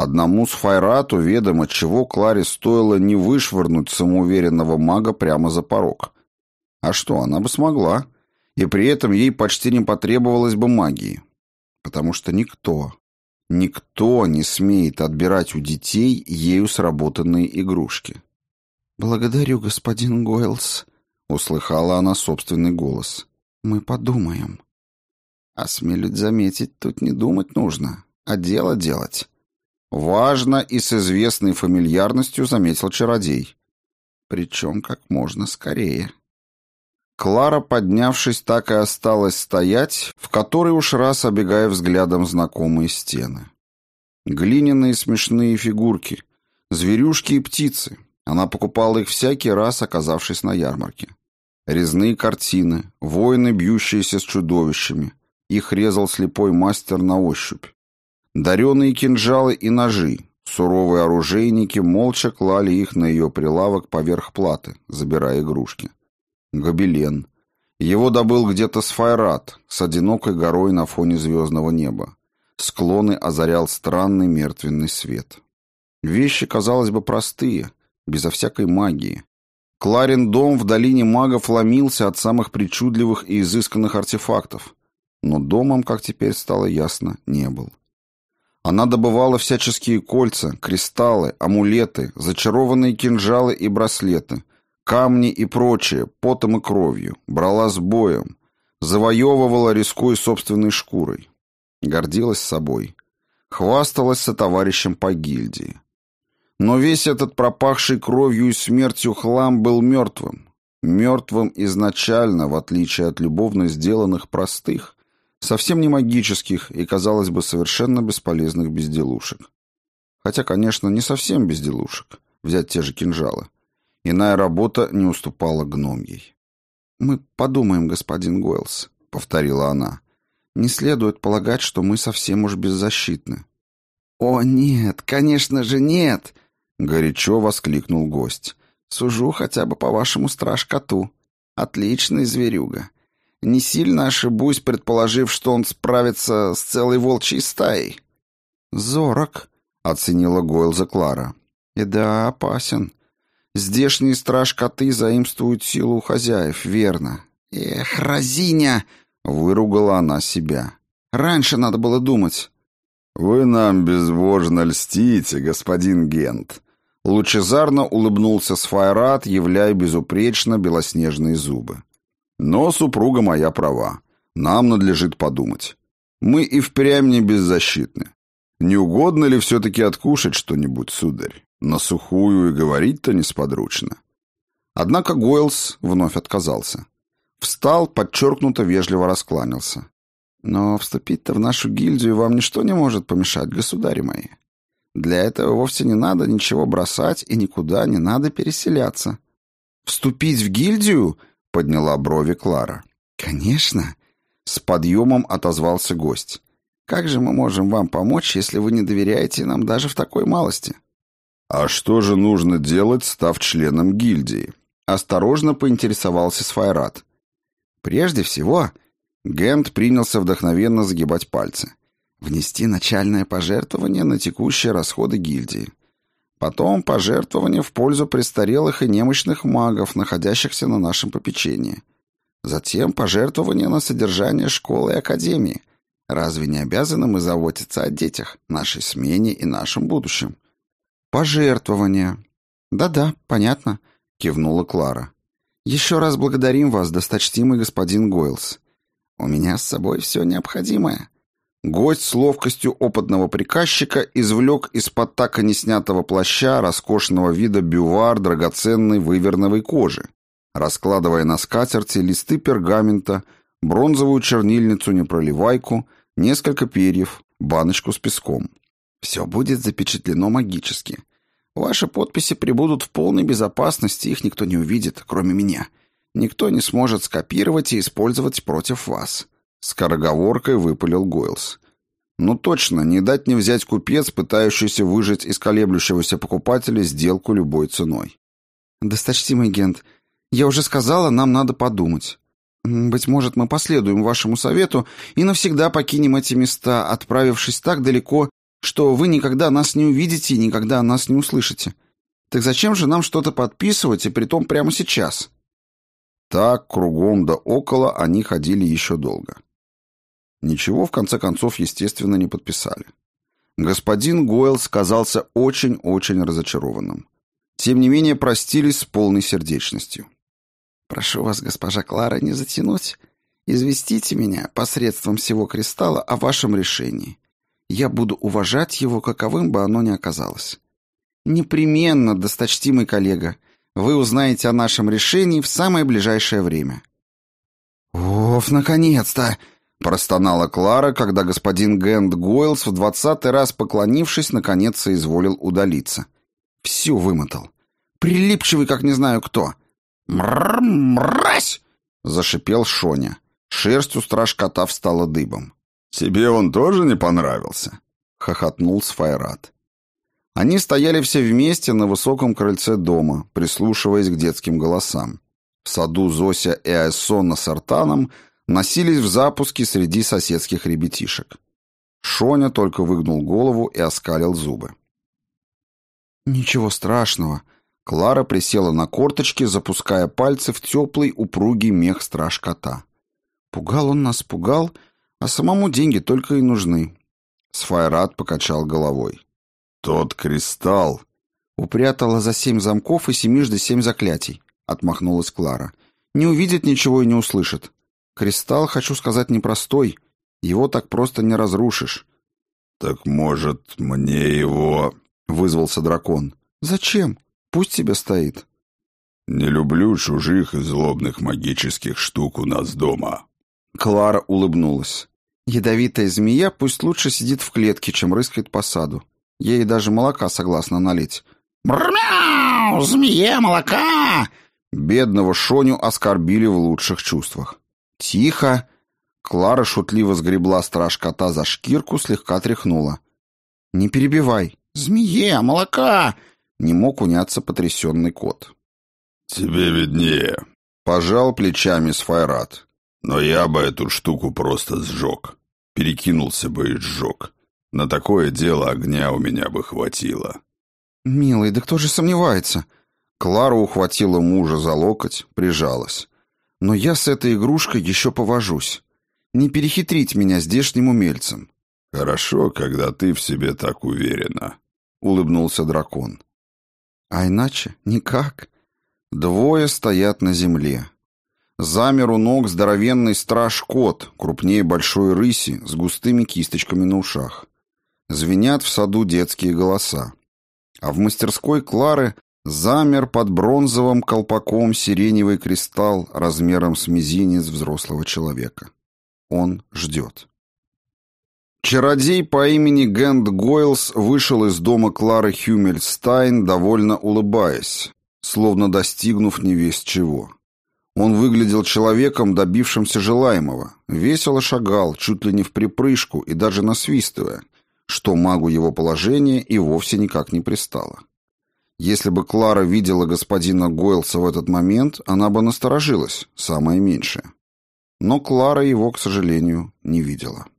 Одному Сфайрату ведомо, чего Кларе стоило не вышвырнуть самоуверенного мага прямо за порог. А что, она бы смогла, и при этом ей почти не потребовалось бы магии. Потому что никто не смеет отбирать у детей ею сработанные игрушки. «Благодарю, господин Гойлс», — услыхала она собственный голос. «Мы подумаем». Осмелюсь заметить, тут не думать нужно, а дело делать. Важно и с известной фамильярностью заметил чародей. Причем как можно скорее. Клара, поднявшись, так и осталась стоять, в который уж раз обегая взглядом знакомые стены. Глиняные смешные фигурки, зверюшки и птицы. Она покупала их всякий раз, оказавшись на ярмарке. Резные картины, воины, бьющиеся с чудовищами. Их резал слепой мастер на ощупь. Дареные кинжалы и ножи. Суровые оружейники молча клали их на ее прилавок поверх платы, забирая игрушки. Гобелен. Его добыл где-то Сфайрат, с одинокой горой на фоне звездного неба. Склоны озарял странный мертвенный свет. Вещи, казалось бы, простые, безо всякой магии. Кларин дом в долине магов ломился от самых причудливых и изысканных артефактов, но домом, как теперь стало ясно, не был. Она добывала всяческие кольца, кристаллы, амулеты, зачарованные кинжалы и браслеты, камни и прочее, потом и кровью, брала с боем, завоевывала, рискуя собственной шкурой. Гордилась собой. Хвасталась сотоварищем по гильдии. Но весь этот пропахший кровью и смертью хлам был мертвым. Мертвым изначально, в отличие от любовно сделанных простых, совсем не магических и, казалось бы, совершенно бесполезных безделушек. Хотя, конечно, не совсем безделушек. Взять те же кинжалы. Иная работа не уступала гномьей. «Мы подумаем, господин Гойлс», — повторила она. «Не следует полагать, что мы совсем уж беззащитны». «О, нет, конечно же нет!» — горячо воскликнул гость. «Сужу хотя бы по вашему страж-коту. Отличный зверюга. Не сильно ошибусь, предположив, что он справится с целой волчьей стаей». «Зорок», — оценила Гойлза Клара. «И да, опасен. Здешние страж-коты заимствуют силу у хозяев, верно». «Эх, разиня!» — выругала она себя. «Раньше надо было думать». «Вы нам безбожно льстите, господин Гент». Лучезарно улыбнулся Сфайрат, являя безупречно белоснежные зубы. «Но супруга моя права. Нам надлежит подумать. Мы и впрямь не беззащитны. Не угодно ли все-таки откушать что-нибудь, сударь? На сухую и говорить-то несподручно». Однако Гойлс вновь отказался. Встал, подчеркнуто вежливо раскланялся. «Но вступить-то в нашу гильдию вам ничто не может помешать, государи мои. Для этого вовсе не надо ничего бросать и никуда не надо переселяться». «Вступить в гильдию?» — подняла брови Клара. «Конечно», — с подъемом отозвался гость. «Как же мы можем вам помочь, если вы не доверяете нам даже в такой малости?» «А что же нужно делать, став членом гильдии?» — осторожно поинтересовался Сфайрат. «Прежде всего...» Гент принялся вдохновенно загибать пальцы. «Внести начальное пожертвование на текущие расходы гильдии. Потом пожертвование в пользу престарелых и немощных магов, находящихся на нашем попечении. Затем пожертвование на содержание школы и академии. Разве не обязаны мы заботиться о детях, нашей смене и нашем будущем?» «Пожертвования». «Да-да, понятно», — кивнула Клара. «Еще раз благодарим вас, досточтимый господин Гойлс. У меня с собой все необходимое». Гость с ловкостью опытного приказчика извлек из-под так и не снятого плаща роскошного вида бювар драгоценной выверновой кожи, раскладывая на скатерти листы пергамента, бронзовую чернильницу-непроливайку, несколько перьев, баночку с песком. «Все будет запечатлено магически. Ваши подписи пребудут в полной безопасности, их никто не увидит, кроме меня. Никто не сможет скопировать и использовать против вас». Скороговоркой выпалил Гойлс. «Ну точно, не дать не взять купец, пытающийся выжать из колеблющегося покупателя сделку любой ценой». «Досточтимый Гент, я уже сказала, нам надо подумать. Быть может, мы последуем вашему совету и навсегда покинем эти места, отправившись так далеко, что вы никогда нас не увидите и никогда нас не услышите. Так зачем же нам что-то подписывать, и притом прямо сейчас?» Так, кругом да около, они ходили еще долго. Ничего, в конце концов, естественно, не подписали. Господин Гойлс казался очень-очень разочарованным. Тем не менее, простились с полной сердечностью. «Прошу вас, госпожа Клара, не затянуть. Известите меня посредством всего кристалла о вашем решении. Я буду уважать его, каковым бы оно ни оказалось. Непременно, досточтимый коллега, вы узнаете о нашем решении в самое ближайшее время». «Оф, наконец-то!» — простонала Клара, когда господин Гэнд Гойлс, в 20-й раз поклонившись, наконец соизволил удалиться. «Всю вымотал. Прилипчивый, как не знаю кто». «Мразь!» — зашипел Шоня. Шерсть у страж-кота встала дыбом. «Тебе он тоже не понравился?» — хохотнул Сфайрат. Они стояли все вместе на высоком крыльце дома, прислушиваясь к детским голосам. В саду Зося и Айсонна с Артаном носились в запуске среди соседских ребятишек. Шоня только выгнул голову и оскалил зубы. «Ничего страшного». Клара присела на корточки, запуская пальцы в теплый, упругий мех страж-кота. «Пугал он нас, пугал, а самому деньги только и нужны». Сфайрат покачал головой. «Тот кристалл...» «Упрятала за 7 замков и 7 заклятий», — отмахнулась Клара. «Не увидит ничего и не услышит. Кристалл, хочу сказать, непростой. Его так просто не разрушишь». «Так, может, мне его...» — вызвался дракон. «Зачем? Пусть тебе стоит». «Не люблю чужих и злобных магических штук у нас дома». Клара улыбнулась. «Ядовитая змея пусть лучше сидит в клетке, чем рыскает по саду. Ей даже молока согласна налить». «Брмяу! Змея молока!» Бедного Шоню оскорбили в лучших чувствах. «Тихо!» Клара шутливо сгребла страж-кота за шкирку, слегка тряхнула. «Не перебивай!» «Змея молока!» Не мог уняться потрясенный кот. «Тебе виднее», — пожал плечами Сфайрат. «Но я бы эту штуку просто сжег. Перекинулся бы и сжег. На такое дело огня у меня бы хватило». «Милый, да кто же сомневается?» Клара ухватила мужа за локоть, прижалась. «Но я с этой игрушкой еще повожусь. Не перехитрить меня здешним умельцем». «Хорошо, когда ты в себе так уверена», — улыбнулся дракон. «А иначе никак». Двое стоят на земле. Замер у ног здоровенный страж-кот, крупнее большой рыси, с густыми кисточками на ушах. Звенят в саду детские голоса. А в мастерской Клары замер под бронзовым колпаком сиреневый кристалл размером с мизинец взрослого человека. Он ждет. Чародей по имени Гэнд Гойлс вышел из дома Клары Хюмельстайн, довольно улыбаясь, словно достигнув невесть чего. Он выглядел человеком, добившимся желаемого, весело шагал, чуть ли не вприпрыжку и даже насвистывая, что магу его положения и вовсе никак не пристало. Если бы Клара видела господина Гойлса в этот момент, она бы насторожилась, самое меньшее. Но Клара его, к сожалению, не видела.